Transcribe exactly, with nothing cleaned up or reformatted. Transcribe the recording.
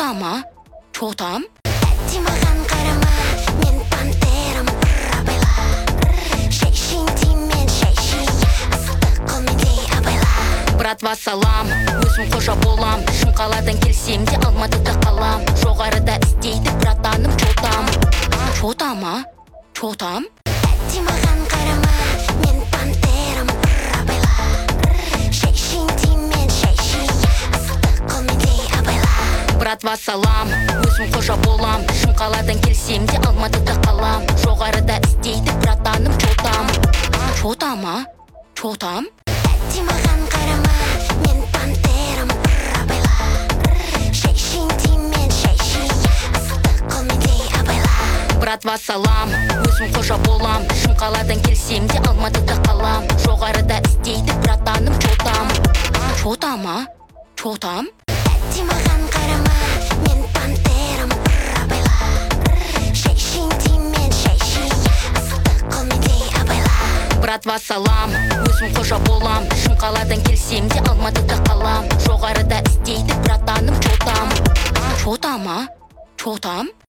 Чотама, чотам. Тәтті маған қарама, мен пантерамын, абайла. Шәйшін деймен, шәйшін, ыстық қолмендей абайла. Братва салам, өзім қожа болам. Шымқаладан келсем де Алматыда қалам. Жоғарыда істейді братаным чотам. Чотама, чотам. Тәтті маған қарама, мен пантерамын, абайла. Шәйшін деймен, шәйшін, ыстық қолмендей абайла. Братва салам, өзім қожа болам. Шымқаладан келсем де Алматыда қалам. Жоғарыда істейді братаным чотам. Чотама, чотам. Тәтті маған қарама, мен пантерамын, абайла. Шәйшін деймен, шәйшін, ыстық қолмендей абайла. Братва салам, өзім қожа болам. Шымқаладан келсем де Алматыда қалам. Жоғарыда істейді братаным чотам. Чотама, чотам. Тәтті маған қарама, мен пантерамын, абайла. Шәйшін деймен, шәйшін, ыстық қолмендей абайла. Братва салам, өзім қожа болам. Шымқаладан келсем де Алматыда қалам. Жоғарыда істейді братаным чотам. Чотама, чотам.